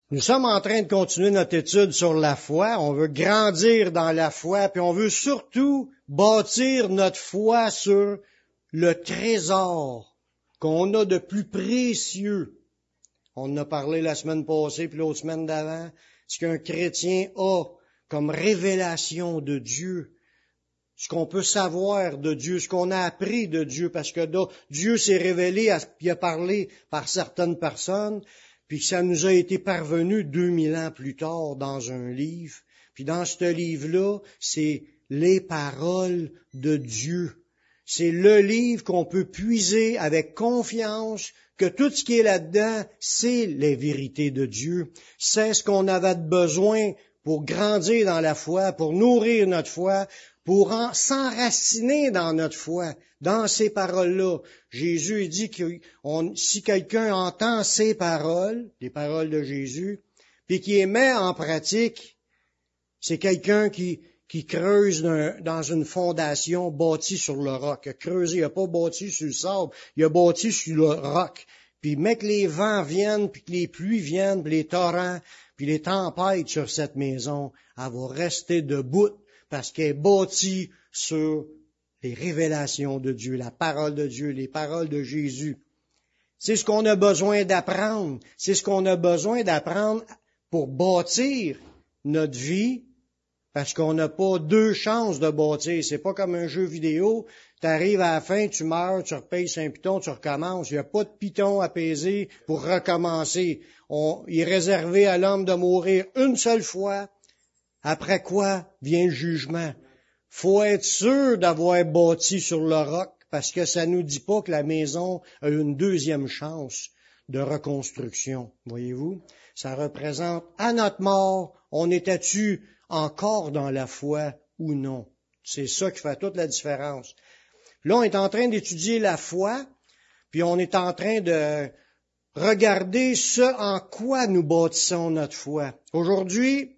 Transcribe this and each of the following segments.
Nous sommes en train de continuer notre étude sur la foi. On veut grandir dans la foi, puis on veut surtout bâtir notre foi sur le trésor qu'on a de plus précieux. On en a parlé la semaine passée, puis l'autre semaine d'avant. Ce qu'un chrétien a comme révélation de Dieu, ce qu'on peut savoir de Dieu, ce qu'on a appris de Dieu, parce que Dieu s'est révélé, il a parlé par certaines personnes, puis ça nous a été parvenu 2000 ans plus tard dans un livre. Puis dans ce livre-là, c'est les paroles de Dieu. C'est le livre qu'on peut puiser avec confiance que tout ce qui est là-dedans, c'est les vérités de Dieu. C'est ce qu'on avait besoin pour grandir dans la foi, pour nourrir notre foi, pour s'enraciner dans notre foi, dans ces paroles-là. Jésus dit que si quelqu'un entend ces paroles, les paroles de Jésus, puis qui les met en pratique, c'est quelqu'un qui creuse dans une fondation bâtie sur le roc. Il a creusé, il n'a pas bâti sur le sable, il a bâti sur le roc. Puis mais que les vents viennent, puis que les pluies viennent, puis les torrents, puis les tempêtes sur cette maison, elle va rester debout parce qu'elle est bâtie sur les révélations de Dieu, la parole de Dieu, les paroles de Jésus. C'est ce qu'on a besoin d'apprendre. C'est ce qu'on a besoin d'apprendre pour bâtir notre vie, parce qu'on n'a pas deux chances de bâtir. C'est pas comme un jeu vidéo. Tu arrives à la fin, tu meurs, tu repayes 5 pitons, tu recommences. Il n'y a pas de piton apaisé pour recommencer. Il est réservé à l'homme de mourir une seule fois, après quoi vient le jugement. Faut être sûr d'avoir bâti sur le roc, parce que ça nous dit pas que la maison a une deuxième chance de reconstruction. Voyez-vous? Ça représente, à notre mort, on était-tu encore dans la foi ou non? C'est ça qui fait toute la différence. Là, on est en train d'étudier la foi, puis on est en train de regarder ce en quoi nous bâtissons notre foi. Aujourd'hui,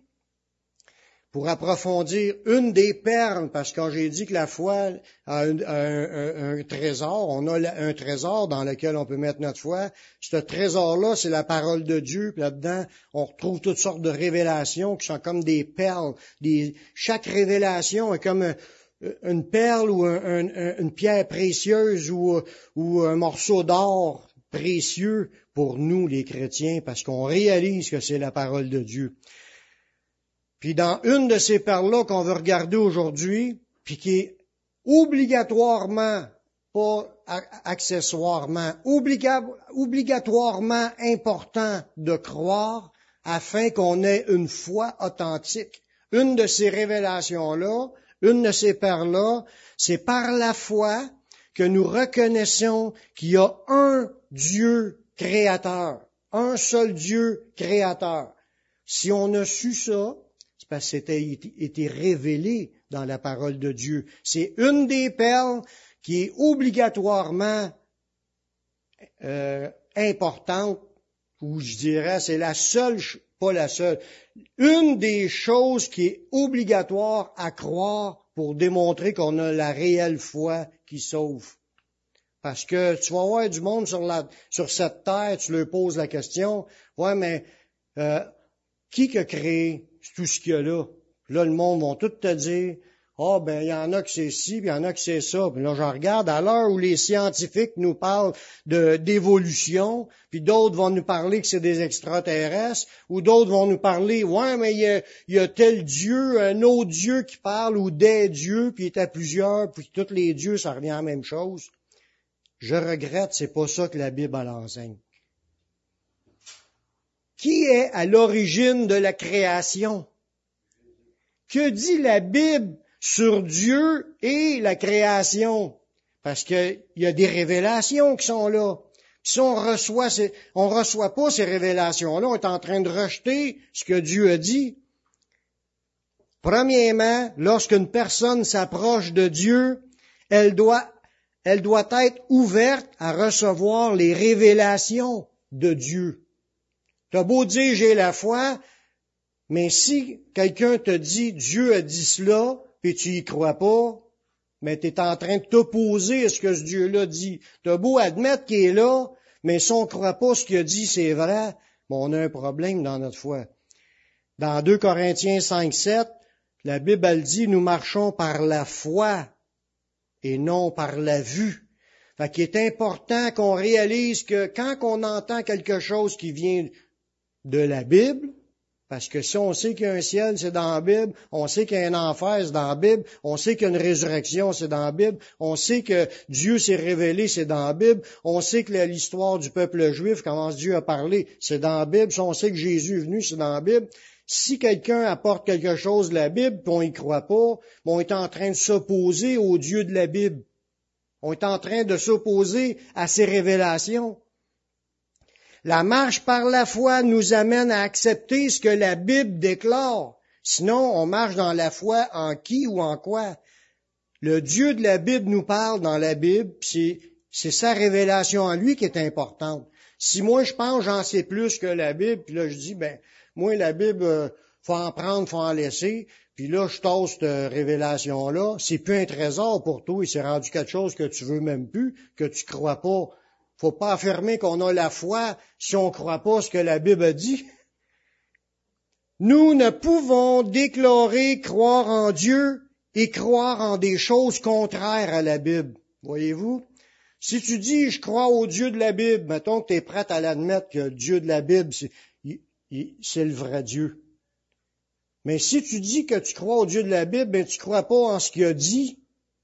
pour approfondir une des perles, parce que quand j'ai dit que la foi a un trésor, on a un trésor dans lequel on peut mettre notre foi. Ce trésor-là, c'est la parole de Dieu. Puis là-dedans, on retrouve toutes sortes de révélations qui sont comme des perles. Chaque révélation est comme une perle ou une pierre précieuse ou un morceau d'or précieux pour nous, les chrétiens, parce qu'on réalise que c'est la parole de Dieu. Puis dans une de ces perles-là qu'on veut regarder aujourd'hui, puis qui est obligatoirement, pas accessoirement, obligatoirement important de croire afin qu'on ait une foi authentique. Une de ces révélations-là, une de ces perles-là, c'est par la foi que nous reconnaissons qu'il y a un Dieu créateur, un seul Dieu créateur. Si on a su ça, c'est parce que c'était été révélé dans la parole de Dieu. C'est une des perles qui est obligatoirement importante, ou je dirais c'est la seule, pas la seule, une des choses qui est obligatoire à croire pour démontrer qu'on a la réelle foi qui sauve. Parce que tu vas voir du monde sur cette terre, tu leur poses la question, ouais, mais qui a créé tout ce qu'il y a là? Là, le monde va tout te dire, il y en a que c'est ci, puis il y en a que c'est ça. Puis là, je regarde, à l'heure où les scientifiques nous parlent d'évolution, puis d'autres vont nous parler que c'est des extraterrestres, ou d'autres vont nous parler, ouais, mais il y a tel Dieu, un autre Dieu qui parle, ou des dieux, puis il était plusieurs, puis tous les dieux, ça revient à la même chose. Je regrette, c'est pas ça que la Bible enseigne. Qui est à l'origine de la création? Que dit la Bible sur Dieu et la création? Parce qu'il y a des révélations qui sont là. Si on reçoit pas ces révélations-là, on est en train de rejeter ce que Dieu a dit. Premièrement, lorsqu'une personne s'approche de Dieu, elle doit être ouverte à recevoir les révélations de Dieu. T'as beau dire j'ai la foi, mais si quelqu'un te dit Dieu a dit cela, puis tu y crois pas, mais tu es en train de t'opposer à ce que ce Dieu-là dit. T'as beau admettre qu'il est là, mais si on ne croit pas ce qu'il a dit, c'est vrai, mais on a un problème dans notre foi. Dans 2 Corinthiens 5:7, la Bible elle dit, nous marchons par la foi et non par la vue. Fait qu'il est important qu'on réalise que quand on entend quelque chose qui vient de la Bible, parce que si on sait qu'il y a un ciel, c'est dans la Bible, on sait qu'il y a un enfer, c'est dans la Bible, on sait qu'il y a une résurrection, c'est dans la Bible, on sait que Dieu s'est révélé, c'est dans la Bible, on sait que l'histoire du peuple juif, comment Dieu a parlé, c'est dans la Bible, si on sait que Jésus est venu, c'est dans la Bible. Si quelqu'un apporte quelque chose de la Bible, puis on y croit pas, on est en train de s'opposer au Dieu de la Bible. On est en train de s'opposer à ses révélations. La marche par la foi nous amène à accepter ce que la Bible déclare. Sinon, on marche dans la foi en qui ou en quoi? Le Dieu de la Bible nous parle dans la Bible, puis c'est sa révélation en lui qui est importante. Si moi je pense j'en sais plus que la Bible, puis là je dis, moi la Bible, faut en prendre, faut en laisser, puis là je tasse cette révélation-là, c'est plus un trésor pour toi, il s'est rendu quelque chose que tu veux même plus, que tu crois pas. Faut pas affirmer qu'on a la foi si on croit pas ce que la Bible a dit. Nous ne pouvons déclarer croire en Dieu et croire en des choses contraires à la Bible. Voyez-vous? Si tu dis, je crois au Dieu de la Bible, mettons que tu es prêt à l'admettre que le Dieu de la Bible, c'est le vrai Dieu. Mais si tu dis que tu crois au Dieu de la Bible, tu crois pas en ce qu'il a dit.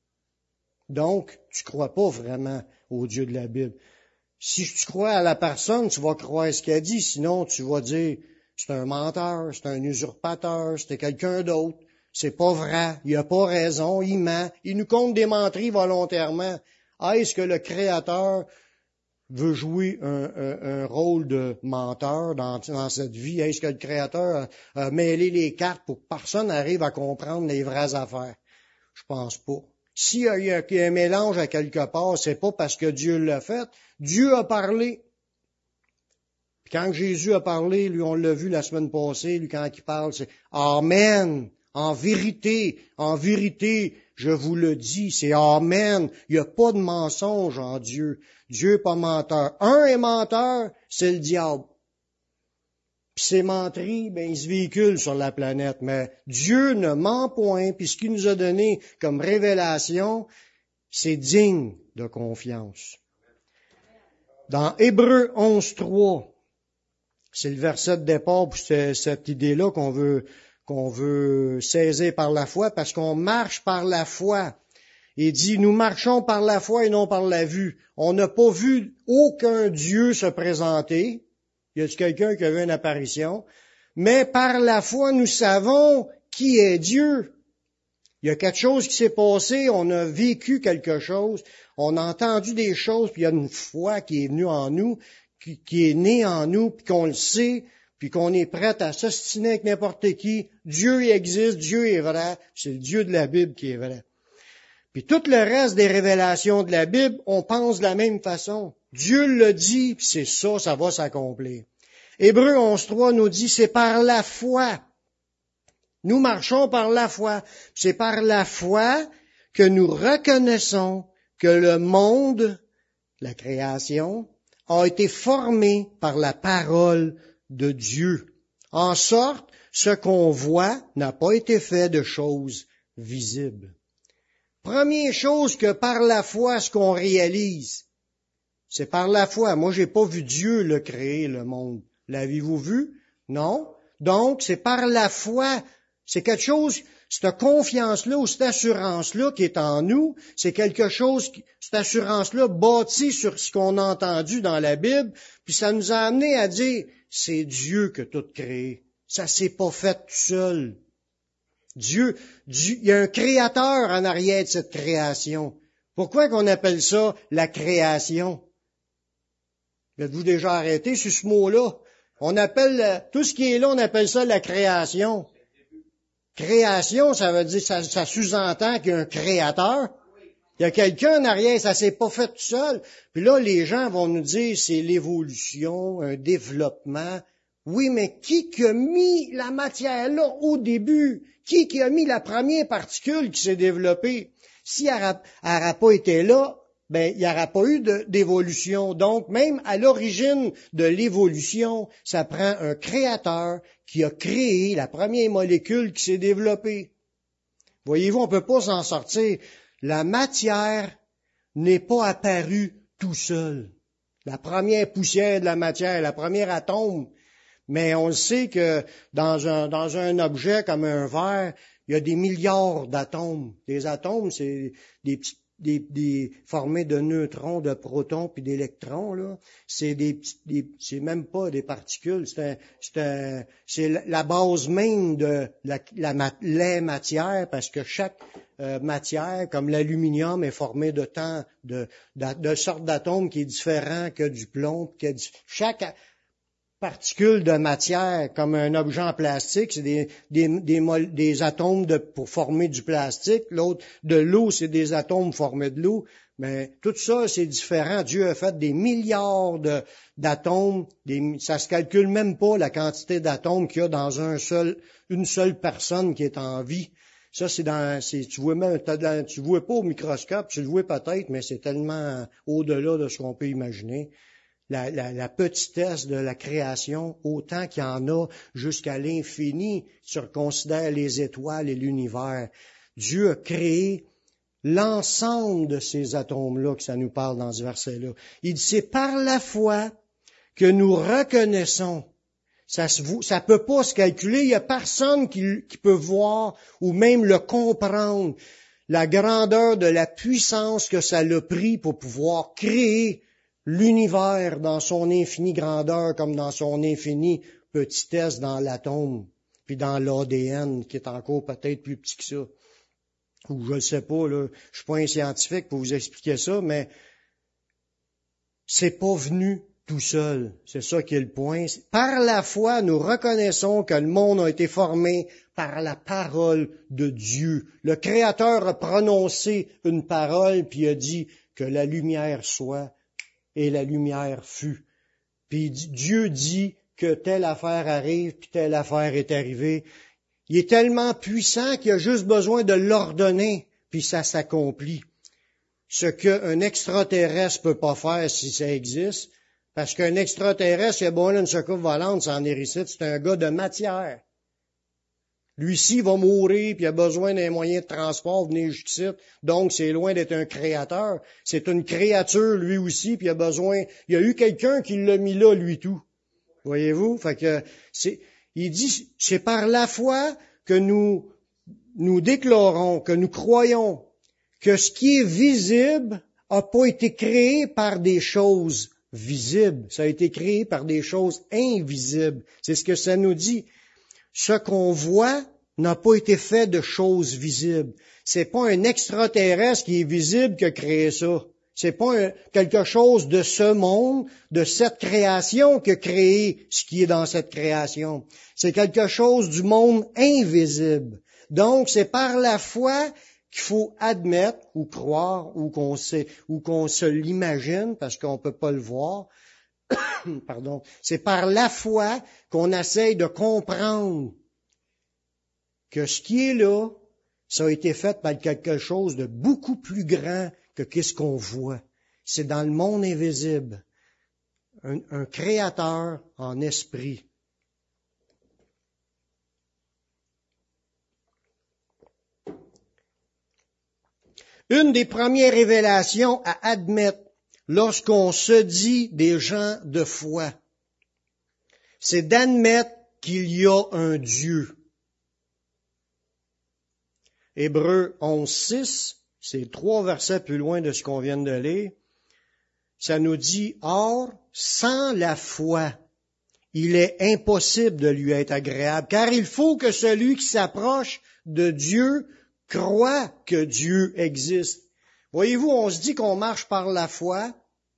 Donc, tu crois pas vraiment au Dieu de la Bible. Si tu crois à la personne, tu vas croire ce qu'elle dit, sinon tu vas dire, c'est un menteur, c'est un usurpateur, c'était quelqu'un d'autre, c'est pas vrai, il a pas raison, il ment, il nous compte des menteries volontairement. Est-ce que le Créateur veut jouer un rôle de menteur dans cette vie? Est-ce que le Créateur a mêlé les cartes pour que personne n'arrive à comprendre les vraies affaires? Je pense pas. S'il y a un mélange à quelque part, c'est pas parce que Dieu l'a fait. Dieu a parlé. Puis quand Jésus a parlé, lui, on l'a vu la semaine passée, lui, quand il parle, c'est Amen. En vérité, je vous le dis, c'est Amen. Il n'y a pas de mensonge en Dieu. Dieu n'est pas menteur. Un est menteur, c'est le diable. Puis ces menteries, ils se véhiculent sur la planète. Mais Dieu ne ment point, puis ce qu'il nous a donné comme révélation, c'est digne de confiance. Dans Hébreux 11:3, c'est le verset de départ pour cette idée-là qu'on veut saisir par la foi, parce qu'on marche par la foi. Il dit, nous marchons par la foi et non par la vue. On n'a pas vu aucun Dieu se présenter. Y a-t-il quelqu'un qui a vu une apparition? Mais par la foi, nous savons qui est Dieu. Il y a quelque chose qui s'est passé, on a vécu quelque chose, on a entendu des choses, puis il y a une foi qui est venue en nous, qui est née en nous, puis qu'on le sait, puis qu'on est prêt à s'ostiner avec n'importe qui. Dieu il existe, Dieu est vrai, c'est le Dieu de la Bible qui est vrai. Puis tout le reste des révélations de la Bible, on pense de la même façon. Dieu le dit, puis c'est ça, ça va s'accomplir. Hébreux 11:3 nous dit, c'est par la foi. Nous marchons par la foi. C'est par la foi que nous reconnaissons que le monde, la création, a été formé par la parole de Dieu. En sorte, ce qu'on voit n'a pas été fait de choses visibles. Première chose que par la foi, ce qu'on réalise, c'est par la foi. Moi, j'ai pas vu Dieu le créer, le monde. L'avez-vous vu? Non. Donc, c'est par la foi. C'est quelque chose, cette confiance-là ou cette assurance-là qui est en nous, c'est quelque chose, cette assurance-là bâtie sur ce qu'on a entendu dans la Bible, puis ça nous a amené à dire, c'est Dieu qui a tout créé. Ça s'est pas fait tout seul. Dieu, il y a un créateur en arrière de cette création. Pourquoi qu'on appelle ça la création? Êtes-vous déjà arrêté sur ce mot-là? On appelle, tout ce qui est là, on appelle ça la création. Création, ça veut dire, ça sous-entend qu'il y a un créateur. Il y a quelqu'un en arrière, ça s'est pas fait tout seul. Puis là, les gens vont nous dire, c'est l'évolution, un développement. Oui, mais qui a mis la matière là au début? Qui a mis la première particule qui s'est développée? Si elle n'a pas été là, ben, il n'y aura pas eu d'évolution. Donc, même à l'origine de l'évolution, ça prend un créateur qui a créé la première molécule qui s'est développée. Voyez-vous, on ne peut pas s'en sortir. La matière n'est pas apparue tout seul. La première poussière de la matière, la première atome. Mais on sait que dans un objet comme un verre, il y a des milliards d'atomes. Des atomes, c'est des formés de neutrons, de protons puis d'électrons, là. C'est c'est même pas des particules. C'est la base même de les matières, parce que chaque matière, comme l'aluminium, est formée de tant de sortes d'atomes qui est différent que du plomb. Chaque particule de matière, comme un objet en plastique, c'est des atomes pour former du plastique. L'autre, de l'eau, c'est des atomes formés de l'eau. Mais tout ça, c'est différent. Dieu a fait des milliards d'atomes. Ça se calcule même pas la quantité d'atomes qu'il y a dans une seule personne qui est en vie. Ça, tu vois pas au microscope, tu le vois peut-être, mais c'est tellement au-delà de ce qu'on peut imaginer. La petitesse de la création, autant qu'il y en a jusqu'à l'infini, si on considère les étoiles et l'univers. Dieu a créé l'ensemble de ces atomes-là que ça nous parle dans ce verset-là. Il dit, c'est par la foi que nous reconnaissons. Ça peut pas se calculer, il y a personne qui peut voir ou même le comprendre, la grandeur de la puissance que ça l'a pris pour pouvoir créer l'univers dans son infinie grandeur comme dans son infinie petitesse dans l'atome, puis dans l'ADN, qui est encore peut-être plus petit que ça. Ou je ne sais pas, là, je suis pas un scientifique pour vous expliquer ça, mais c'est pas venu tout seul. C'est ça qui est le point. Par la foi, nous reconnaissons que le monde a été formé par la parole de Dieu. Le Créateur a prononcé une parole, puis a dit que la lumière soit, et la lumière fut. Puis Dieu dit que telle affaire arrive, puis telle affaire est arrivée. Il est tellement puissant qu'il a juste besoin de l'ordonner, puis ça s'accomplit. Ce qu'un extraterrestre peut pas faire si ça existe, parce qu'un extraterrestre, il a besoin d'une soucoupe volante, ça en héricite, c'est un gars de matière. Lui-ci va mourir, puis il a besoin d'un moyen de transport, venir jusqu'ici. Donc, c'est loin d'être un créateur. C'est une créature, lui aussi, puis il y a eu quelqu'un qui l'a mis là, lui tout. Voyez-vous? Fait que, il dit, c'est par la foi que nous déclarons, que nous croyons que ce qui est visible n'a pas été créé par des choses visibles. Ça a été créé par des choses invisibles. C'est ce que ça nous dit. Ce qu'on voit n'a pas été fait de choses visibles. C'est pas un extraterrestre qui est visible qui a créé ça. C'est pas quelque chose de ce monde, de cette création qui a créé ce qui est dans cette création. C'est quelque chose du monde invisible. Donc, c'est par la foi qu'il faut admettre ou croire ou qu'on se l'imagine parce qu'on peut pas le voir. Pardon. C'est par la foi qu'on essaye de comprendre que ce qui est là, ça a été fait par quelque chose de beaucoup plus grand que qu'est-ce qu'on voit. C'est dans le monde invisible. Un créateur en esprit. Une des premières révélations à admettre lorsqu'on se dit des gens de foi, c'est d'admettre qu'il y a un Dieu. Hébreux 11.6, c'est 3 versets plus loin de ce qu'on vient de lire. Ça nous dit, or, sans la foi, il est impossible de lui être agréable, car il faut que celui qui s'approche de Dieu croit que Dieu existe. Voyez-vous, on se dit qu'on marche par la foi.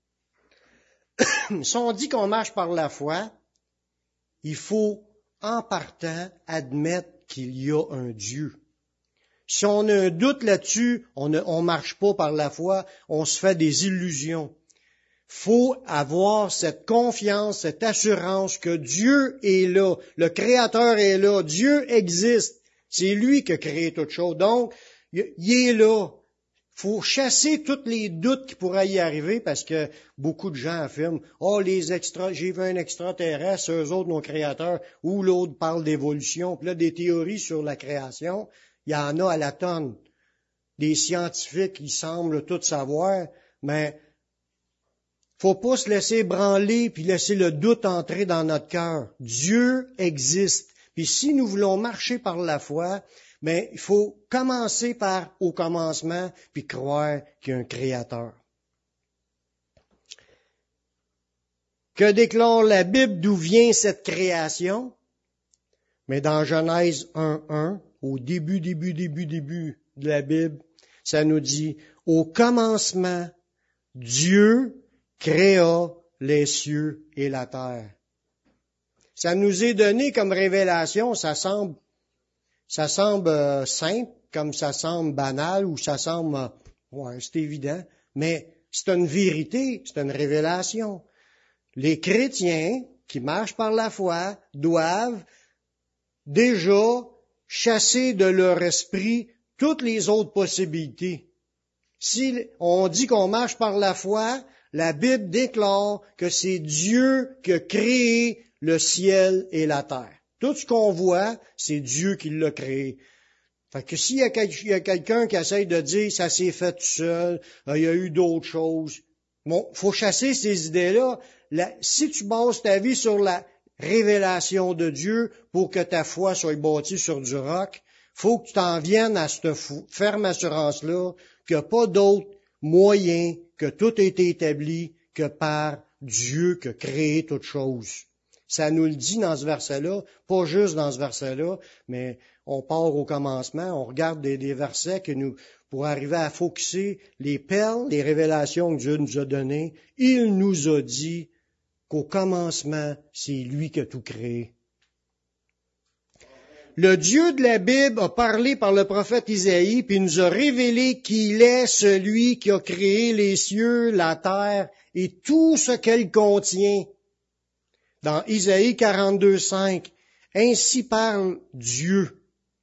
Si on dit qu'on marche par la foi, il faut, en partant, admettre qu'il y a un Dieu. Si on a un doute là-dessus, on marche pas par la foi, on se fait des illusions. Faut avoir cette confiance, cette assurance que Dieu est là, le Créateur est là, Dieu existe. C'est lui qui a créé toute chose. Donc, il est là. faut chasser tous les doutes qui pourraient y arriver parce que beaucoup de gens affirment, j'ai vu un extraterrestre, eux autres, nos créateurs, ou l'autre parle d'évolution. Puis là, des théories sur la création, il y en a à la tonne. Des scientifiques, ils semblent tout savoir, mais faut pas se laisser branler puis laisser le doute entrer dans notre cœur. Dieu existe. Puis si nous voulons marcher par la foi, mais il faut commencer par au commencement puis croire qu'il y a un créateur. Que déclare la Bible, d'où vient cette création? Mais dans Genèse 1:1, au début de la Bible, ça nous dit, au commencement, Dieu créa les cieux et la terre. Ça nous est donné comme révélation, ça semble simple, comme ça semble banal, ou ça semble, c'est évident, mais c'est une vérité, c'est une révélation. Les chrétiens qui marchent par la foi doivent déjà chasser de leur esprit toutes les autres possibilités. Si on dit qu'on marche par la foi, la Bible déclare que c'est Dieu qui a créé le ciel et la terre. Tout ce qu'on voit, c'est Dieu qui l'a créé. Fait que s'il y a quelqu'un qui essaye de dire ça s'est fait tout seul, il y a eu d'autres choses, bon, faut chasser ces idées-là. Si tu bases ta vie sur la révélation de Dieu pour que ta foi soit bâtie sur du roc, faut que tu t'en viennes à cette ferme assurance-là qu'il n'y a pas d'autre moyen, que tout a été établi que par Dieu qui a créé toutes choses. Ça nous le dit dans ce verset-là, pas juste dans ce verset-là, mais on part au commencement, on regarde des versets pour arriver à focusser les perles, les révélations que Dieu nous a données. Il nous a dit qu'au commencement, c'est lui qui a tout créé. Le Dieu de la Bible a parlé par le prophète Isaïe, puis il nous a révélé qu'il est celui qui a créé les cieux, la terre et tout ce qu'elle contient. Dans Isaïe 42:5, ainsi parle Dieu,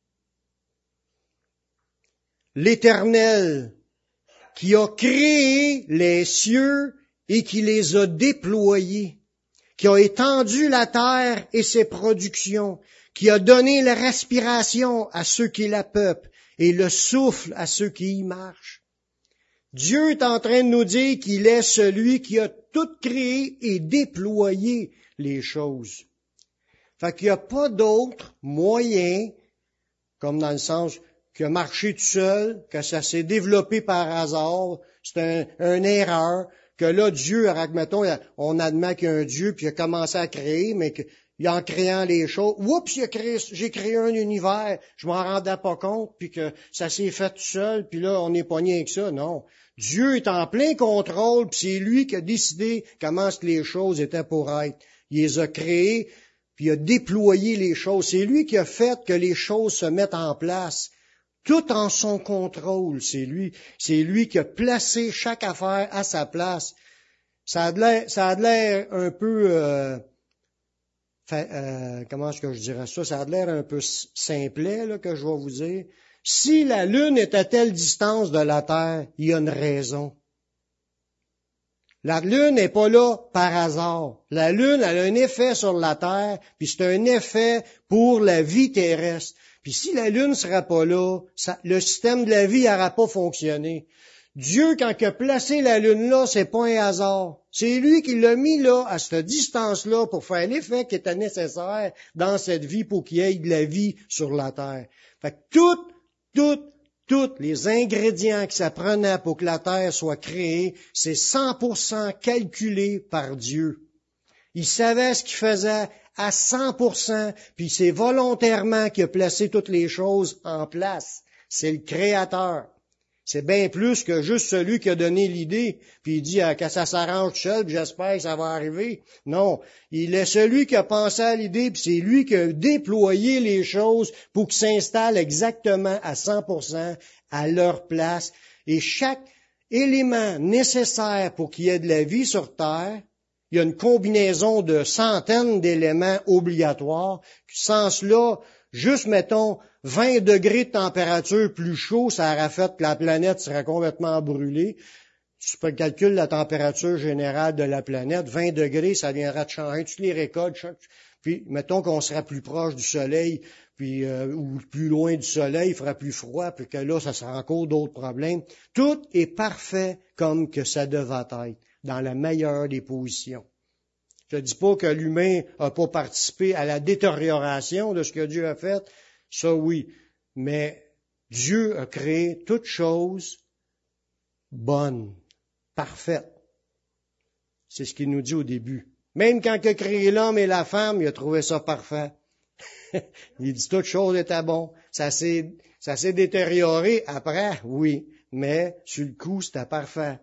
l'Éternel, qui a créé les cieux et qui les a déployés, qui a étendu la terre et ses productions, qui a donné la respiration à ceux qui la peuplent et le souffle à ceux qui y marchent. Dieu est en train de nous dire qu'il est celui qui a tout créé et déployé les choses. Fait qu'il n'y a pas d'autre moyen, comme dans le sens que marcher tout seul, que ça s'est développé par hasard, c'est une erreur, que là, Dieu, admettons, on admet qu'il y a un Dieu, puis il a commencé à créer, mais qu'il en créant les choses, oups, j'ai créé un univers, je m'en rendais pas compte, puis que ça s'est fait tout seul, puis là, on est pogné avec ça. Non. Dieu est en plein contrôle, puis c'est lui qui a décidé comment les choses étaient pour être. Il les a créées, puis il a déployé les choses. C'est lui qui a fait que les choses se mettent en place. Tout en son contrôle, c'est lui. C'est lui qui a placé chaque affaire à sa place. Ça a l'air un peu, comment est-ce que je dirais ça? Ça a l'air un peu simplet, là, que je vais vous dire. Si la Lune est à telle distance de la Terre, il y a une raison. La Lune n'est pas là par hasard. La Lune, elle a un effet sur la Terre, puis c'est un effet pour la vie terrestre. Puis si la Lune ne sera pas là, le système de la vie n'aura pas fonctionné. Dieu, quand il a placé la Lune là, c'est pas un hasard. C'est lui qui l'a mis là, à cette distance-là, pour faire l'effet qui était nécessaire dans cette vie pour qu'il y ait de la vie sur la Terre. Fait que tous les ingrédients que ça prenait pour que la terre soit créée, c'est 100% calculé par Dieu. Il savait ce qu'il faisait à 100%, puis c'est volontairement qu'il a placé toutes les choses en place. C'est le Créateur. C'est bien plus que juste celui qui a donné l'idée, puis il dit que ça s'arrange tout seul, puis j'espère que ça va arriver. Non, il est celui qui a pensé à l'idée, puis c'est lui qui a déployé les choses pour qu'ils s'installent exactement à 100% à leur place. Et chaque élément nécessaire pour qu'il y ait de la vie sur Terre, il il y a une combinaison de centaines d'éléments obligatoires. Sans cela, juste, mettons, 20 degrés de température plus chaud, ça aurait fait que la planète serait complètement brûlée. Si tu calcules la température générale de la planète, 20 degrés, ça viendra de changer toutes les récoltes. Puis, mettons qu'on sera plus proche du soleil, puis ou plus loin du soleil, il fera plus froid, puis que là, ça sera encore d'autres problèmes. Tout est parfait comme que ça devait être, dans la meilleure des positions. Je ne dis pas que l'humain n'a pas participé à la détérioration de ce que Dieu a fait, ça oui, mais Dieu a créé toutes choses bonnes, parfaites. C'est ce qu'il nous dit au début. Même quand il a créé l'homme et la femme, il a trouvé ça parfait. Il dit toutes choses étaient bonnes. Ça s'est détérioré après, oui, mais sur le coup, c'était parfait.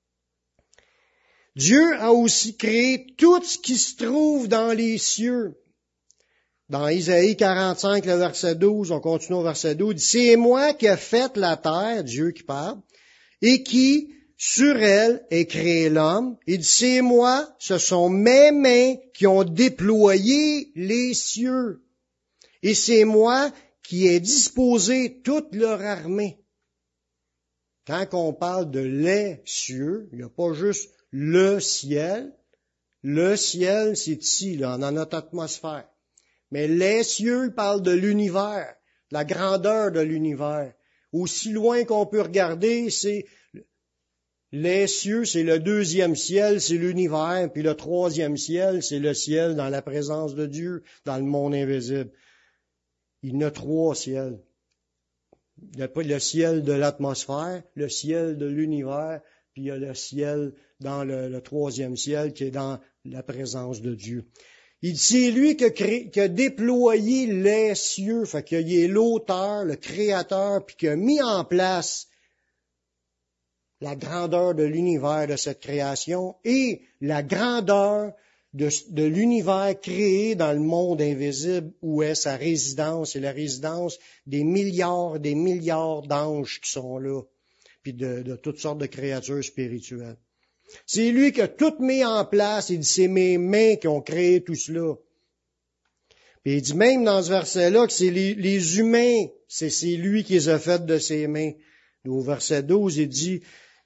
Dieu a aussi créé tout ce qui se trouve dans les cieux. Dans Isaïe 45, le verset 12, on continue au verset 12, il dit, c'est moi qui ai fait la terre, Dieu qui parle, et qui, sur elle, ai créé l'homme. Il dit, c'est moi, ce sont mes mains qui ont déployé les cieux. Et c'est moi qui ai disposé toute leur armée. Quand on parle de les cieux, il n'y a pas juste le ciel. Le ciel, c'est ici, là, dans notre atmosphère. Mais les cieux, il parle de l'univers, la grandeur de l'univers. Aussi loin qu'on peut regarder, c'est les cieux, c'est le deuxième ciel, c'est l'univers, puis le troisième ciel, c'est le ciel dans la présence de Dieu, dans le monde invisible. Il y en a trois ciels. Il y a pas le ciel de l'atmosphère, le ciel de l'univers, puis il y a le ciel dans le troisième ciel qui est dans la présence de Dieu. Il dit, c'est lui qui a déployé les cieux, fait qu'il est l'auteur, le créateur, puis qui a mis en place la grandeur de l'univers de cette création et la grandeur de l'univers créé dans le monde invisible où est sa résidence et la résidence des milliards d'anges qui sont là, puis de toutes sortes de créatures spirituelles. C'est lui qui a tout mis en place. Il dit, c'est mes mains qui ont créé tout cela. Puis il dit même dans ce verset-là que c'est les humains, c'est lui qui les a fait de ses mains. Au verset 12, il dit,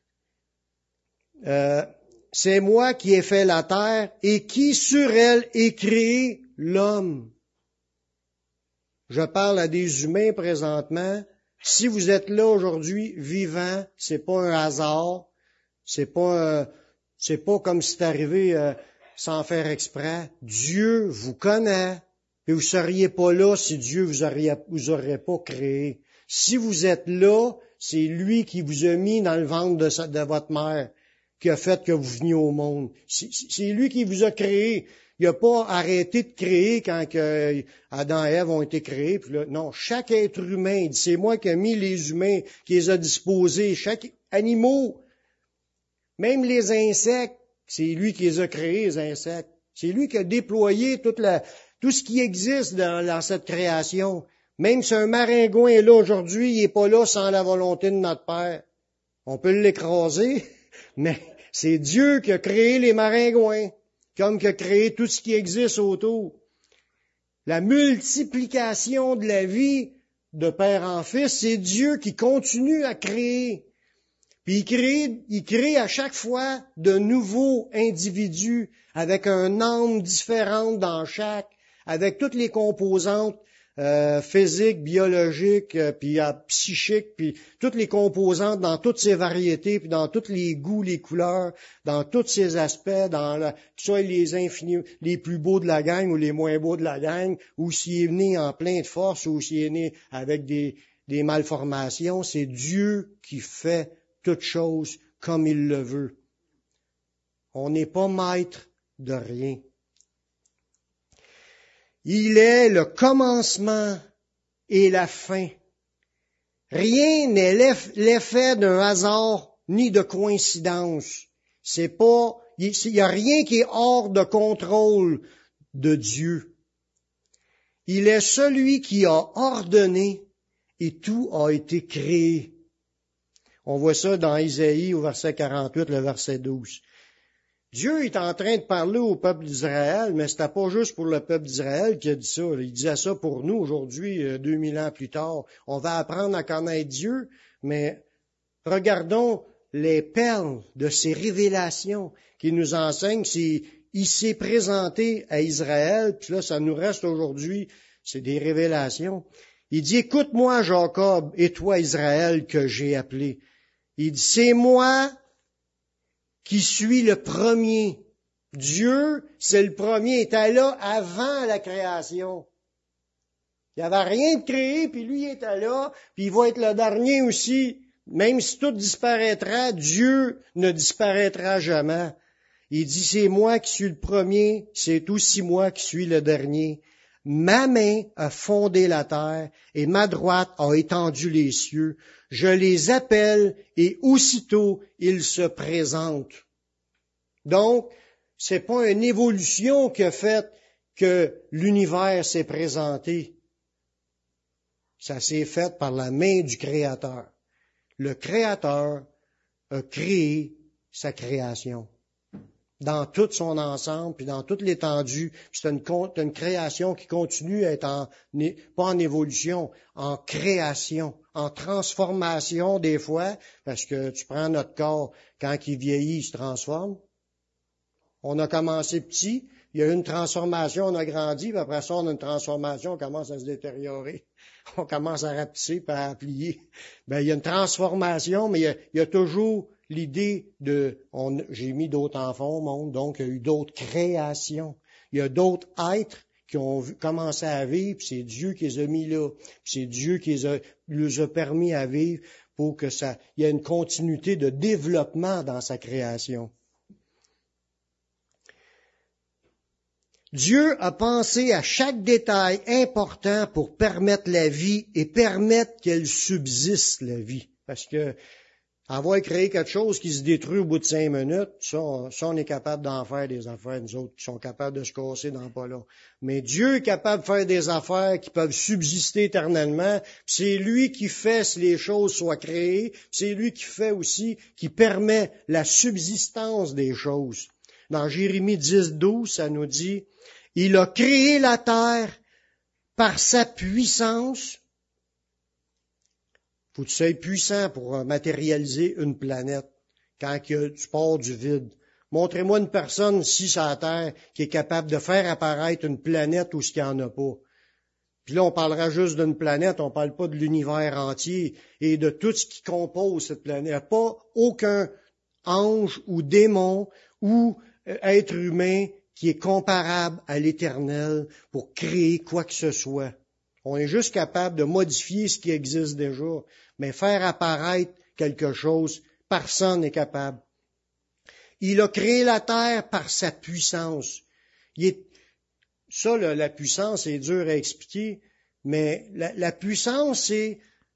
c'est moi qui ai fait la terre et qui sur elle ai créé l'homme. Je parle à des humains présentement. Si vous êtes là aujourd'hui, vivant, c'est pas un hasard. C'est pas comme si c'est arrivé sans faire exprès. Dieu vous connaît, et vous seriez pas là si Dieu vous aurait pas créé. Si vous êtes là, c'est lui qui vous a mis dans le ventre de votre mère, qui a fait que vous veniez au monde. C'est lui qui vous a créé. Il n'a pas arrêté de créer quand Adam et Ève ont été créés. Puis là, non, chaque être humain, il dit, c'est moi qui ai mis les humains, qui les a disposés, chaque animal. Même les insectes, c'est lui qui les a créés, les insectes. C'est lui qui a déployé tout ce qui existe dans cette création. Même si un maringouin est là aujourd'hui, il n'est pas là sans la volonté de notre Père. On peut l'écraser, mais c'est Dieu qui a créé les maringouins, comme qui a créé tout ce qui existe autour. La multiplication de la vie de père en fils, c'est Dieu qui continue à créer. Puis il crée à chaque fois de nouveaux individus avec un âme différente dans chaque, avec toutes les composantes physiques, biologiques, puis psychiques, puis toutes les composantes dans toutes ces variétés, puis dans tous les goûts, les couleurs, dans tous ces aspects, que ce soit les plus beaux de la gang ou les moins beaux de la gang, ou s'il est né en plein de force, ou s'il est né avec des malformations, c'est Dieu qui fait toute chose comme il le veut. On n'est pas maître de rien. Il est le commencement et la fin. Rien n'est l'effet d'un hasard ni de coïncidence. Il y a rien qui est hors de contrôle de Dieu. Il est celui qui a ordonné et tout a été créé. On voit ça dans Isaïe au verset 48, le verset 12. Dieu est en train de parler au peuple d'Israël, mais c'était pas juste pour le peuple d'Israël qu'il a dit ça. Il disait ça pour nous aujourd'hui, 2000 ans plus tard. On va apprendre à connaître Dieu, mais regardons les perles de ces révélations qui nous enseignent. Il s'est présenté à Israël, puis là, ça nous reste aujourd'hui, c'est des révélations. Il dit, écoute-moi, Jacob, et toi, Israël, que j'ai appelé. Il dit, c'est moi qui suis le premier. Dieu, c'est le premier, il était là avant la création. Il n'y avait rien de créé, puis lui, il était là, puis il va être le dernier aussi. Même si tout disparaîtra, Dieu ne disparaîtra jamais. Il dit, c'est moi qui suis le premier, c'est aussi moi qui suis le dernier. Ma main a fondé la terre et ma droite a étendu les cieux. Je les appelle et aussitôt ils se présentent. Donc, c'est pas une évolution qui a fait que l'univers s'est présenté. Ça s'est fait par la main du Créateur. Le Créateur a créé sa création dans tout son ensemble, puis dans toute l'étendue. C'est une création qui continue à être pas en évolution, en création, en transformation des fois, parce que tu prends notre corps, quand il vieillit, il se transforme. On a commencé petit, il y a eu une transformation, on a grandi, puis après ça, on a une transformation, on commence à se détériorer. On commence à rapetisser, puis à plier. Il y a une transformation, mais il y a toujours l'idée j'ai mis d'autres enfants au monde, donc il y a eu d'autres créations. Il y a d'autres êtres qui ont commencé à vivre, puis c'est Dieu qui les a mis là. Puis c'est Dieu qui les a permis à vivre pour que il y ait une continuité de développement dans sa création. Dieu a pensé à chaque détail important pour permettre la vie et permettre qu'elle subsiste, la vie. Parce que avoir créé quelque chose qui se détruit au bout de 5 minutes, ça on est capable d'en faire des affaires, nous autres, qui sont capables de se casser dans pas là. Mais Dieu est capable de faire des affaires qui peuvent subsister éternellement. C'est lui qui fait si les choses soient créées. C'est lui qui fait aussi, qui permet la subsistance des choses. Dans Jérémie 10:12, ça nous dit, « Il a créé la terre par sa puissance. » Faut que tu sois puissant pour matérialiser une planète quand tu pars du vide. Montrez-moi une personne ici sur la Terre qui est capable de faire apparaître une planète où il n'y en a pas. Puis là, on parlera juste d'une planète, on ne parle pas de l'univers entier et de tout ce qui compose cette planète. Il n'y a pas aucun ange ou démon ou être humain qui est comparable à l'Éternel pour créer quoi que ce soit. On est juste capable de modifier ce qui existe déjà, mais faire apparaître quelque chose, personne n'est capable. Il a créé la terre par sa puissance. La puissance, c'est dur à expliquer, mais la puissance, c'est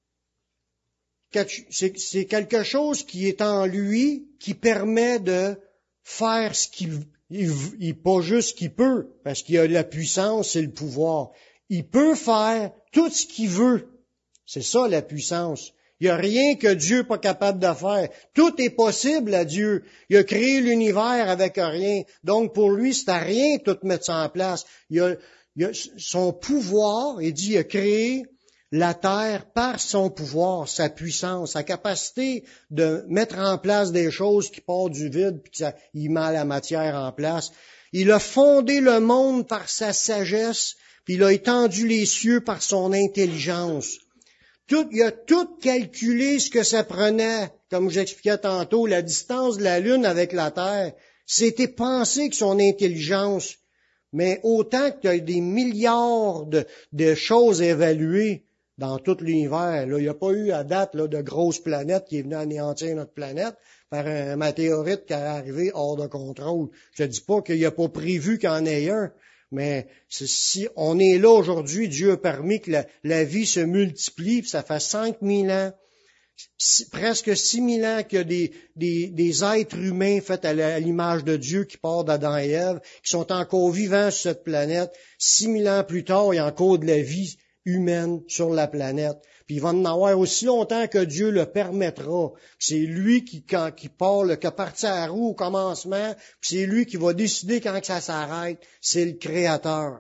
quelque chose qui est en lui, qui permet de faire ce pas juste ce qu'il peut, parce qu'il a la puissance et le pouvoir. Il peut faire tout ce qu'il veut. C'est ça la puissance. Il n'y a rien que Dieu n'est pas capable de faire. Tout est possible à Dieu. Il a créé l'univers avec rien. Donc pour lui, c'est à rien de tout mettre ça en place. Il a son pouvoir, il dit, il a créé la terre par son pouvoir, sa puissance, sa capacité de mettre en place des choses qui partent du vide puis qu'il met la matière en place. Il a fondé le monde par sa sagesse, puis il a étendu les cieux par son intelligence. Il a tout calculé ce que ça prenait, comme j'expliquais tantôt, la distance de la Lune avec la Terre. C'était pensé que son intelligence, mais autant que tu as des milliards de choses évaluées dans tout l'univers. Là, il n'y a pas eu à date de grosses planètes qui est venue anéantir notre planète par un météorite qui est arrivé hors de contrôle. Je ne dis pas qu'il n'y a pas prévu qu'il y en ait un, mais si on est là aujourd'hui, Dieu a permis que la vie se multiplie, puis ça fait 5000 ans, presque 6000 ans qu'il y a des êtres humains faits à l'image de Dieu qui partent d'Adam et Ève, qui sont encore vivants sur cette planète. 6000 ans plus tard, il y a encore de la vie humaine sur la planète. Puis il va en avoir aussi longtemps que Dieu le permettra. C'est lui qui a parti à la roue au commencement, puis c'est lui qui va décider quand que ça s'arrête. C'est le Créateur.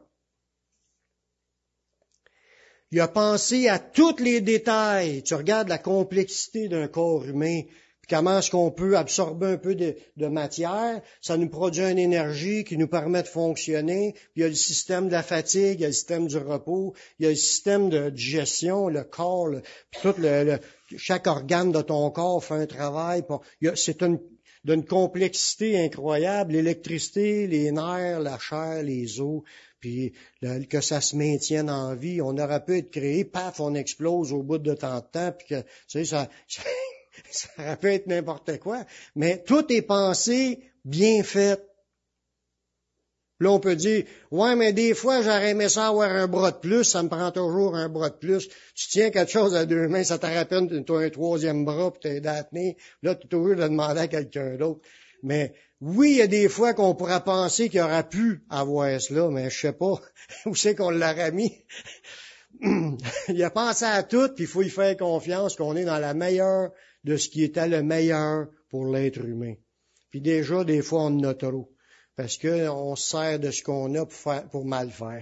Il a pensé à tous les détails. Tu regardes la complexité d'un corps humain, puis comment est-ce qu'on peut absorber un peu de matière. Ça nous produit une énergie qui nous permet de fonctionner. Puis il y a le système de la fatigue, il y a le système du repos, il y a le système de digestion, le corps, puis chaque organe de ton corps fait un travail. C'est d'une complexité incroyable. L'électricité, les nerfs, la chair, les os. Puis que ça se maintienne en vie. On aurait pu être créé, paf, on explose au bout de tant de temps, puis que, tu sais, ça aurait pu être n'importe quoi. Mais tout est pensé, bien fait. Là, on peut dire, ouais, mais des fois, j'aurais aimé ça avoir un bras de plus, ça me prend toujours un bras de plus. Tu tiens quelque chose à deux mains, ça te rappelle, tu as un troisième bras pour t'aider à tenir. Là, tu es toujours de demander à quelqu'un d'autre. Mais oui, il y a des fois qu'on pourrait penser qu'il aurait pu avoir cela, mais je sais pas où c'est qu'on l'aurait mis. Il a pensé à tout, puis il faut y faire confiance qu'on est dans la meilleure de ce qui était le meilleur pour l'être humain. Puis déjà, des fois, on en a trop, parce qu'on se sert de ce qu'on a pour mal faire.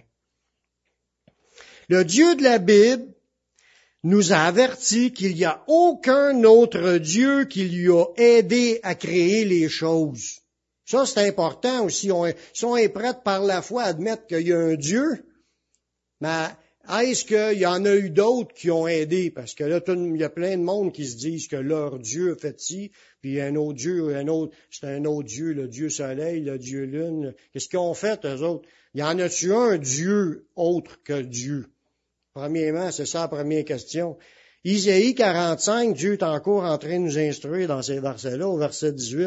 Le Dieu de la Bible nous a averti qu'il n'y a aucun autre Dieu qui lui a aidé à créer les choses. Ça, c'est important aussi. Si on est prêt par la foi à admettre qu'il y a un Dieu, mais est-ce qu'il y en a eu d'autres qui ont aidé? Parce que là, il y a plein de monde qui se disent que leur Dieu a fait ci, puis un autre Dieu, c'est un autre Dieu, le Dieu Soleil, le Dieu Lune. Qu'est-ce qu'ils ont fait, eux autres? Y en a-tu un Dieu autre que Dieu? Premièrement, c'est ça la première question. Isaïe 45, Dieu est encore en train de nous instruire dans ces versets-là, au verset 18.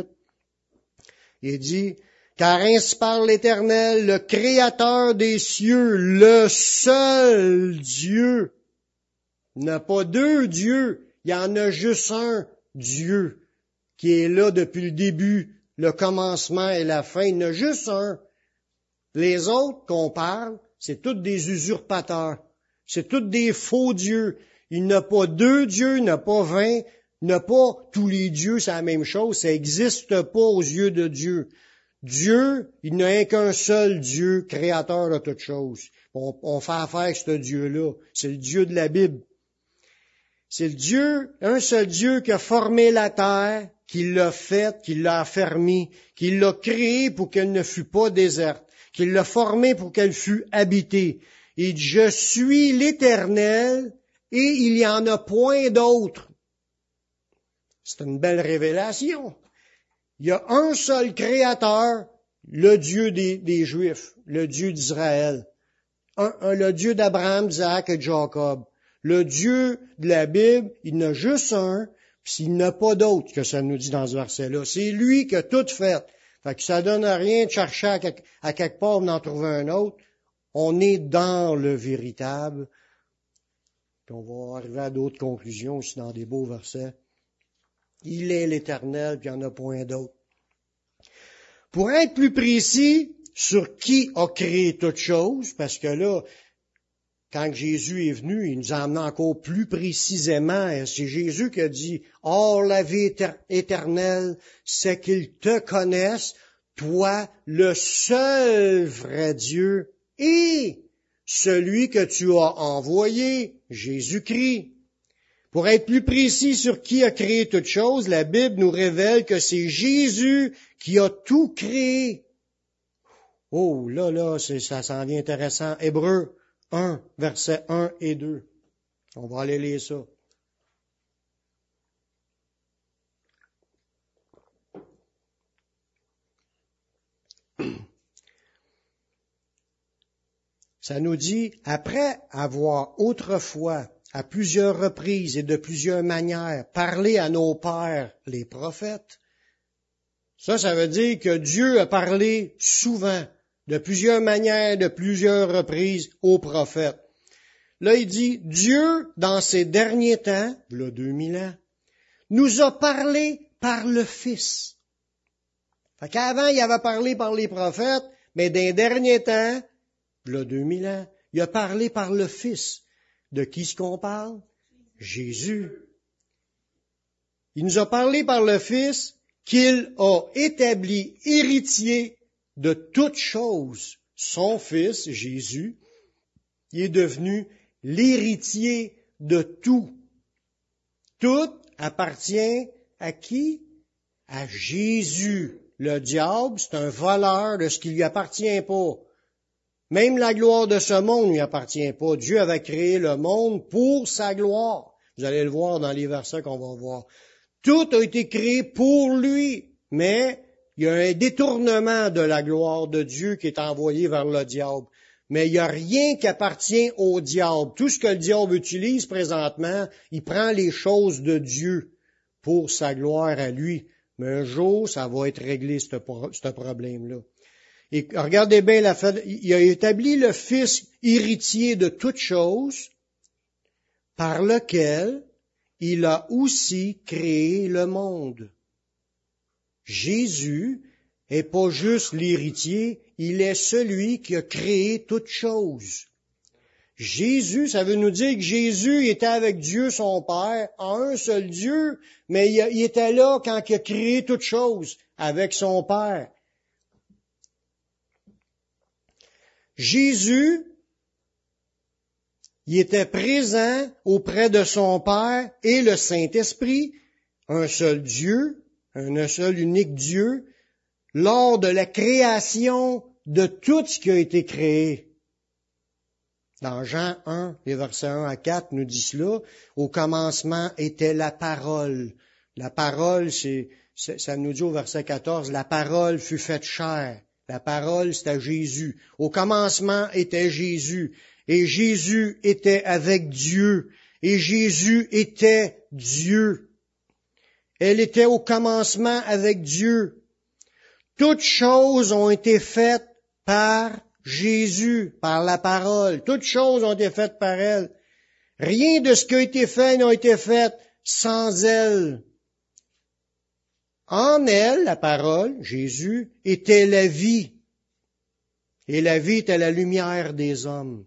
Il dit, « Car ainsi parle l'Éternel, le Créateur des cieux, le seul Dieu. » Il n'y a pas deux dieux, il y en a juste un Dieu qui est là depuis le début, le commencement et la fin. Il y en a juste un. Les autres qu'on parle, c'est tous des usurpateurs. C'est tous des faux dieux. Il n'y a pas deux dieux, il n'y a pas 20, il n'y a pas tous les dieux, c'est la même chose. Ça n'existe pas aux yeux de Dieu. Dieu, il n'y a qu'un seul Dieu, créateur de toutes choses. On fait affaire avec ce Dieu-là. C'est le Dieu de la Bible. C'est le Dieu, un seul Dieu qui a formé la terre, qui l'a faite, qui l'a affermie, qui l'a créée pour qu'elle ne fût pas déserte, qui l'a formée pour qu'elle fût habitée. Il dit, je suis l'Éternel et il n'y en a point d'autre. C'est une belle révélation. Il y a un seul Créateur, le Dieu des Juifs, le Dieu d'Israël, le Dieu d'Abraham, d'Isaac et de Jacob. Le Dieu de la Bible, il y en a juste un, puis il n'y en a pas d'autre que ça nous dit dans ce verset-là. C'est lui qui a tout fait. Fait que ça donne rien de chercher à quelque part d'en trouver un autre. On est dans le véritable. Puis on va arriver à d'autres conclusions aussi dans des beaux versets. Il est l'Éternel, puis il n'y en a point d'autre. Pour être plus précis sur qui a créé toutes choses, parce que là, quand Jésus est venu, il nous a amené encore plus précisément. C'est Jésus qui a dit, « Or, la vie éternelle, c'est qu'ils te connaissent, toi, le seul vrai Dieu, et celui que tu as envoyé, Jésus-Christ. » Pour être plus précis sur qui a créé toutes choses, la Bible nous révèle que c'est Jésus qui a tout créé. Oh, là, ça s'en vient intéressant. Hébreux 1, versets 1 et 2. On va aller lire ça. Ça nous dit, après avoir autrefois, à plusieurs reprises et de plusieurs manières, parlé à nos pères, les prophètes, ça veut dire que Dieu a parlé souvent, de plusieurs manières, de plusieurs reprises aux prophètes. Là, il dit, Dieu, dans ces derniers temps, là 2000 ans, nous a parlé par le Fils. Fait qu'avant, il avait parlé par les prophètes, mais dans les derniers temps, là 2000 ans, il a parlé par le Fils. De qui est-ce qu'on parle? Jésus. Il nous a parlé par le Fils qu'il a établi héritier de toutes choses. Son Fils, Jésus, il est devenu l'héritier de tout. Tout appartient à qui? À Jésus. Le diable, c'est un voleur de ce qui lui appartient pas. Même la gloire de ce monde ne lui appartient pas. Dieu avait créé le monde pour sa gloire. Vous allez le voir dans les versets qu'on va voir. Tout a été créé pour lui, mais il y a un détournement de la gloire de Dieu qui est envoyé vers le diable. Mais il n'y a rien qui appartient au diable. Tout ce que le diable utilise présentement, il prend les choses de Dieu pour sa gloire à lui. Mais un jour, ça va être réglé, ce problème-là. Et regardez bien, il a établi le Fils héritier de toutes choses, par lequel il a aussi créé le monde. Jésus est pas juste l'héritier, il est celui qui a créé toutes choses. Jésus, ça veut nous dire que Jésus était avec Dieu son Père, en un seul Dieu, mais il était là quand il a créé toutes choses avec son Père. Jésus, il était présent auprès de son Père et le Saint-Esprit, un seul Dieu, un seul unique Dieu, lors de la création de tout ce qui a été créé. Dans Jean 1, les versets 1 à 4 nous dit cela, au commencement était la parole. La parole, ça nous dit au verset 14, la parole fut faite chair. La parole, c'était Jésus. Au commencement était Jésus. Et Jésus était avec Dieu. Et Jésus était Dieu. Elle était au commencement avec Dieu. Toutes choses ont été faites par Jésus, par la parole. Toutes choses ont été faites par elle. Rien de ce qui a été fait n'a été fait sans elle. En elle, la parole, Jésus, était la vie. Et la vie était la lumière des hommes.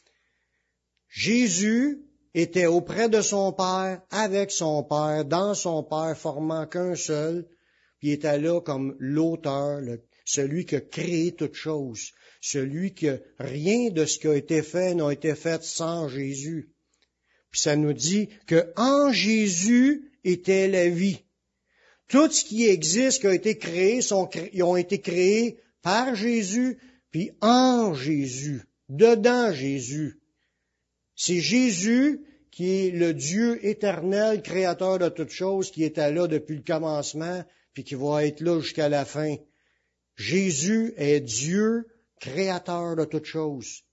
Jésus était auprès de son Père, avec son Père, dans son Père, formant qu'un seul. Puis il était là comme l'auteur, celui qui a créé toutes choses. Celui que rien de ce qui a été fait n'a été fait sans Jésus. Puis ça nous dit que en Jésus était la vie. Tout ce qui existe, qui a été créé, ils ont été créés par Jésus, puis en Jésus, dedans Jésus. C'est Jésus qui est le Dieu éternel, créateur de toutes choses, qui était là depuis le commencement, puis qui va être là jusqu'à la fin. Jésus est Dieu, créateur de toutes choses.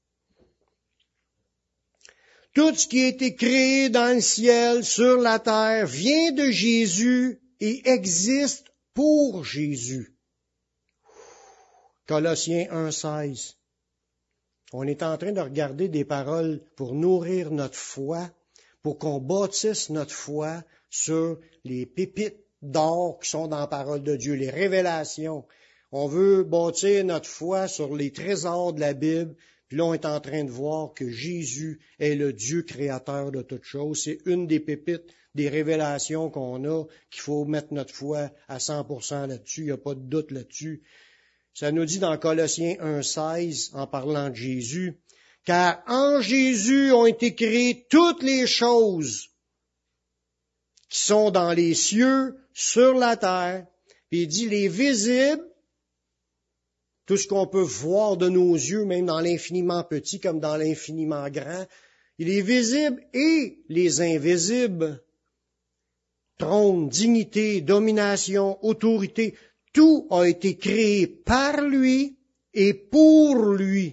Tout ce qui a été créé dans le ciel, sur la terre, vient de Jésus et existe pour Jésus. Colossiens 1,16. On est en train de regarder des paroles pour nourrir notre foi, pour qu'on bâtisse notre foi sur les pépites d'or qui sont dans la parole de Dieu, les révélations. On veut bâtir notre foi sur les trésors de la Bible, puis là on est en train de voir que Jésus est le Dieu créateur de toutes choses. C'est une des pépites, des révélations qu'on a, qu'il faut mettre notre foi à 100% là-dessus, il n'y a pas de doute là-dessus. Ça nous dit dans Colossiens 1,16, en parlant de Jésus, « Car en Jésus ont été créées toutes les choses qui sont dans les cieux, sur la terre. » Puis il dit « les visibles », tout ce qu'on peut voir de nos yeux, même dans l'infiniment petit comme dans l'infiniment grand, les visibles et les invisibles, trône, dignité, domination, autorité, tout a été créé par lui et pour lui.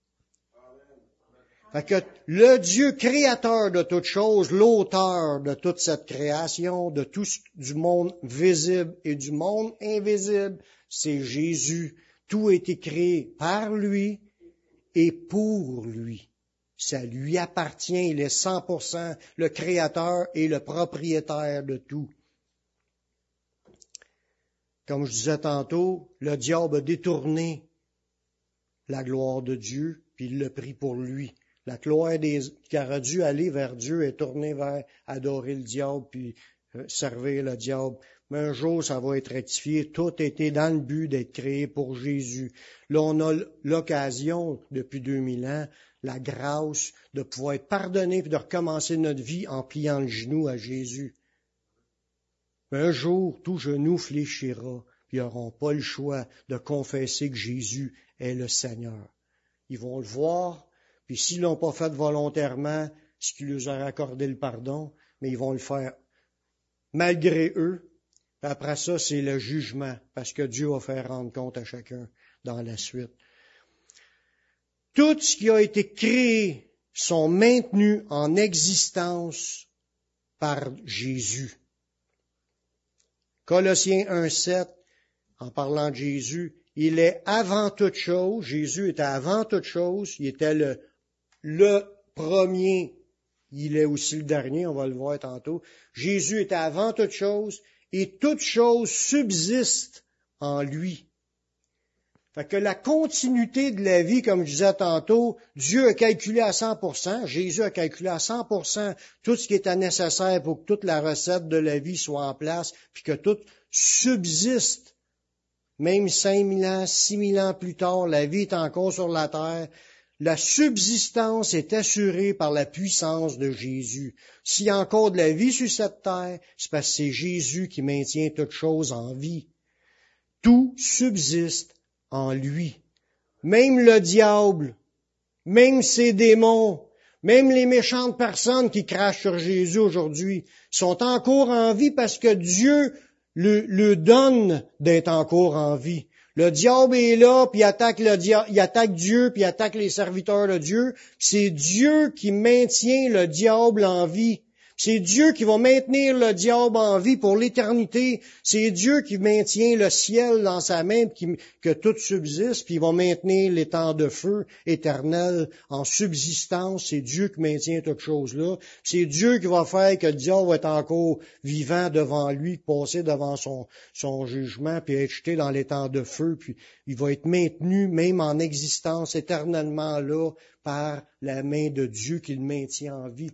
Fait que le Dieu créateur de toutes choses, l'auteur de toute cette création, de tout du monde visible et du monde invisible, c'est Jésus. Tout a été créé par lui et pour lui. Ça lui appartient, il est 100% le créateur et le propriétaire de tout. Comme je disais tantôt, le diable a détourné la gloire de Dieu, puis il l'a pris pour lui. La gloire qui aurait dû aller vers Dieu est tournée vers adorer le diable puis servir le diable. Mais un jour, ça va être rectifié. Tout était dans le but d'être créé pour Jésus. Là, on a l'occasion, depuis 2000 ans, la grâce de pouvoir être pardonné et de recommencer notre vie en pliant le genou à Jésus. Mais un jour, tout genou fléchira, puis ils n'auront pas le choix de confesser que Jésus est le Seigneur. Ils vont le voir, puis s'ils l'ont pas fait volontairement, c'est qu'il leur a accordé le pardon, mais ils vont le faire malgré eux. Puis après ça, c'est le jugement, parce que Dieu va faire rendre compte à chacun dans la suite. Tout ce qui a été créé sont maintenus en existence par Jésus. Colossiens 1,7, en parlant de Jésus, il est avant toute chose, Jésus était avant toute chose, il était le premier, il est aussi le dernier, on va le voir tantôt. Jésus était avant toute chose, et toute chose subsiste en lui. Fait que la continuité de la vie, comme je disais tantôt, Dieu a calculé à 100%, Jésus a calculé à 100% tout ce qui était nécessaire pour que toute la recette de la vie soit en place, puis que tout subsiste. Même 5000 ans, 6000 ans plus tard, la vie est encore sur la terre. La subsistance est assurée par la puissance de Jésus. S'il y a encore de la vie sur cette terre, c'est parce que c'est Jésus qui maintient toute chose en vie. Tout subsiste en lui. Même le diable, même ses démons, même les méchantes personnes qui crachent sur Jésus aujourd'hui sont encore en vie parce que Dieu le donne d'être encore en vie. Le diable est là, puis il attaque Dieu, puis il attaque les serviteurs de Dieu. C'est Dieu qui maintient le diable en vie. C'est Dieu qui va maintenir le diable en vie pour l'éternité. C'est Dieu qui maintient le ciel dans sa main, que tout subsiste, puis il va maintenir les temps de feu éternel en subsistance. C'est Dieu qui maintient toute chose là. C'est Dieu qui va faire que le diable va être encore vivant devant lui, passer devant son jugement, puis être jeté dans les temps de feu, puis il va être maintenu même en existence éternellement là par la main de Dieu qui le maintient en vie.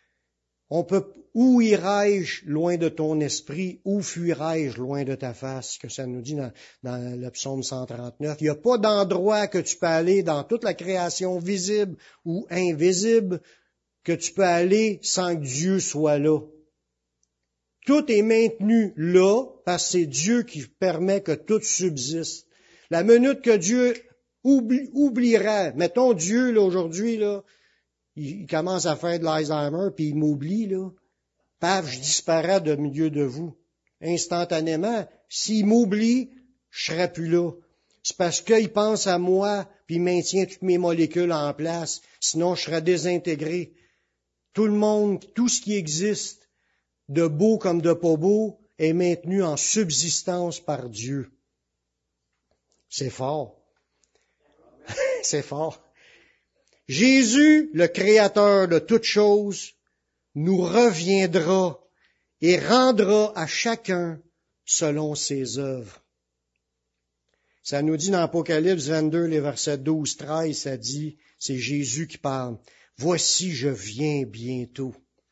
Où irai-je loin de ton esprit, où fuirai-je loin de ta face, que ça nous dit dans le psaume 139. Il n'y a pas d'endroit que tu peux aller dans toute la création visible ou invisible que tu peux aller sans que Dieu soit là. Tout est maintenu là parce que c'est Dieu qui permet que tout subsiste. La minute que Dieu oublierait, mettons Dieu là aujourd'hui là, il commence à faire de l'Alzheimer, puis il m'oublie, là. Paf, je disparais de milieu de vous. Instantanément, s'il m'oublie, je serais plus là. C'est parce qu'il pense à moi, puis il maintient toutes mes molécules en place. Sinon, je serais désintégré. Tout le monde, tout ce qui existe, de beau comme de pas beau, est maintenu en subsistance par Dieu. C'est fort. C'est fort. Jésus, le Créateur de toutes choses, nous reviendra et rendra à chacun selon ses œuvres. Ça nous dit dans Apocalypse 22, les versets 12, 13, ça dit, c'est Jésus qui parle, « Voici, je viens bientôt,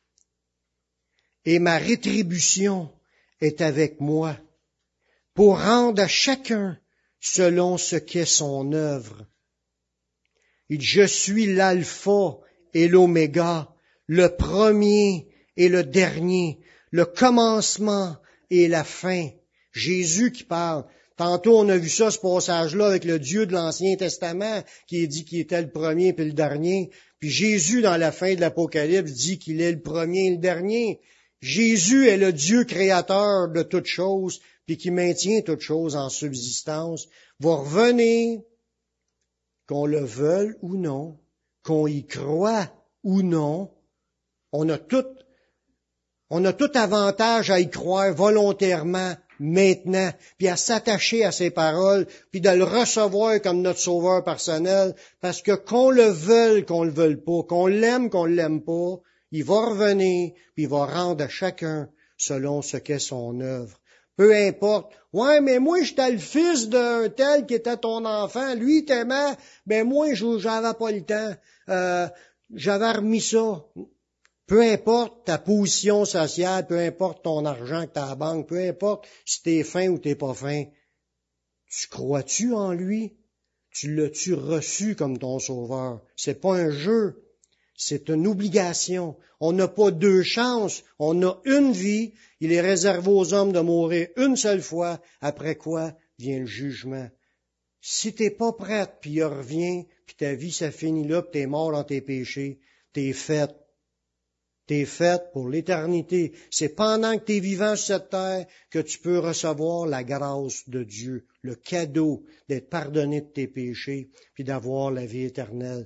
et ma rétribution est avec moi, pour rendre à chacun selon ce qu'est son œuvre. » Il dit, je suis l'alpha et l'oméga, le premier et le dernier, le commencement et la fin. Jésus qui parle. Tantôt, on a vu ça, ce passage-là, avec le Dieu de l'Ancien Testament, qui est dit qu'il était le premier puis le dernier. Puis Jésus, dans la fin de l'Apocalypse, dit qu'il est le premier et le dernier. Jésus est le Dieu créateur de toutes choses, puis qui maintient toutes choses en subsistance, va revenir, qu'on le veuille ou non, qu'on y croit ou non, on a tout avantage à y croire volontairement maintenant, puis à s'attacher à ses paroles, puis de le recevoir comme notre sauveur personnel, parce que qu'on le veuille, qu'on le veuille pas, qu'on l'aime pas, il va revenir, puis il va rendre à chacun selon ce qu'est son œuvre. Peu importe. Ouais, mais moi, j'étais le fils d'un tel qui était ton enfant. Lui, il t'aimait. Ben, moi, j'avais pas le temps. j'avais remis ça. Peu importe ta position sociale, peu importe ton argent que tu as à la banque, peu importe si t'es fin ou t'es pas fin, tu crois-tu en lui? Tu l'as-tu reçu comme ton sauveur? C'est pas un jeu, c'est une obligation. On n'a pas deux chances, on a une vie. Il est réservé aux hommes de mourir une seule fois, après quoi vient le jugement. Si t'es pas prête, puis il revient, puis ta vie ça finit là, puis t'es mort dans tes péchés, t'es faite. T'es faite pour l'éternité. C'est pendant que t'es vivant sur cette terre que tu peux recevoir la grâce de Dieu, le cadeau d'être pardonné de tes péchés, puis d'avoir la vie éternelle.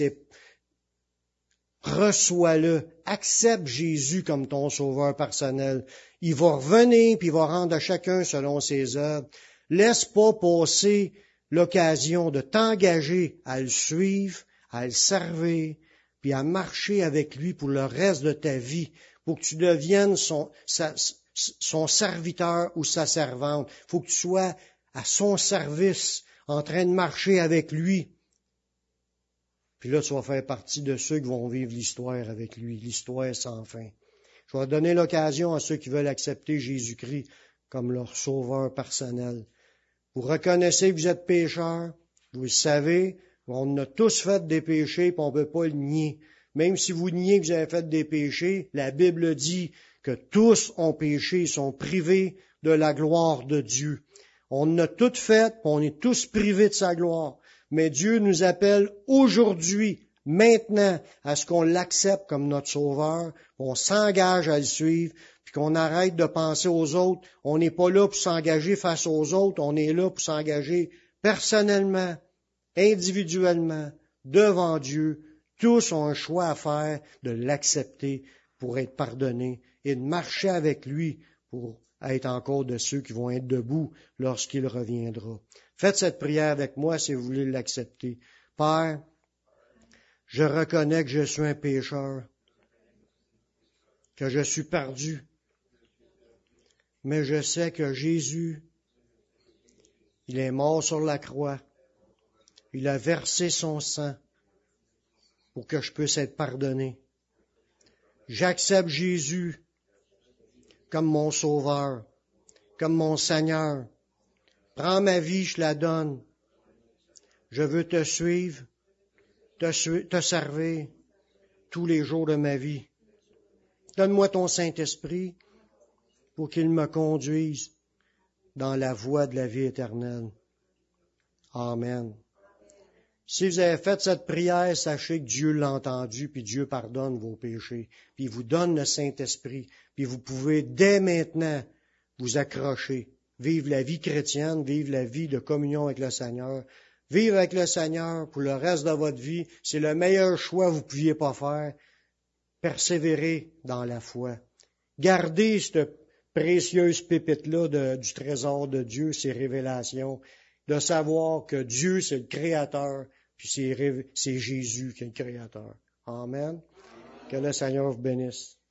Reçois-le, accepte Jésus comme ton sauveur personnel. Il va revenir, puis il va rendre à chacun selon ses œuvres. Laisse pas passer l'occasion de t'engager à le suivre, à le servir, puis à marcher avec lui pour le reste de ta vie, pour que tu deviennes son serviteur ou sa servante. Il faut que tu sois à son service, en train de marcher avec lui. Puis là, tu vas faire partie de ceux qui vont vivre l'histoire avec lui, l'histoire sans fin. Je vais donner l'occasion à ceux qui veulent accepter Jésus-Christ comme leur sauveur personnel. Vous reconnaissez que vous êtes pécheurs, vous le savez, on a tous fait des péchés, puis on ne peut pas le nier. Même si vous niez que vous avez fait des péchés, la Bible dit que tous ont péché, sont privés de la gloire de Dieu. On a tout fait, puis on est tous privés de sa gloire. Mais Dieu nous appelle aujourd'hui, maintenant, à ce qu'on l'accepte comme notre sauveur, qu'on s'engage à le suivre, puis qu'on arrête de penser aux autres. On n'est pas là pour s'engager face aux autres, on est là pour s'engager personnellement, individuellement, devant Dieu. Tous ont un choix à faire de l'accepter pour être pardonnés et de marcher avec lui pour être encore de ceux qui vont être debout lorsqu'il reviendra. Faites cette prière avec moi si vous voulez l'accepter. Père, je reconnais que je suis un pécheur, que je suis perdu, mais je sais que Jésus, il est mort sur la croix, il a versé son sang pour que je puisse être pardonné. J'accepte Jésus comme mon sauveur, comme mon Seigneur. Prends ma vie, je la donne. Je veux te suivre, te servir tous les jours de ma vie. Donne-moi ton Saint-Esprit pour qu'il me conduise dans la voie de la vie éternelle. Amen. Si vous avez fait cette prière, sachez que Dieu l'a entendu, puis Dieu pardonne vos péchés, puis il vous donne le Saint-Esprit, puis vous pouvez dès maintenant vous accrocher, vivre la vie chrétienne, vivre la vie de communion avec le Seigneur, vivre avec le Seigneur pour le reste de votre vie. C'est le meilleur choix que vous ne pouviez pas faire. Persévérez dans la foi. Gardez cette précieuse pépite-là du trésor de Dieu, ces révélations, de savoir que Dieu, c'est le Créateur, puis c'est Jésus qui est le Créateur. Amen. Que le Seigneur vous bénisse.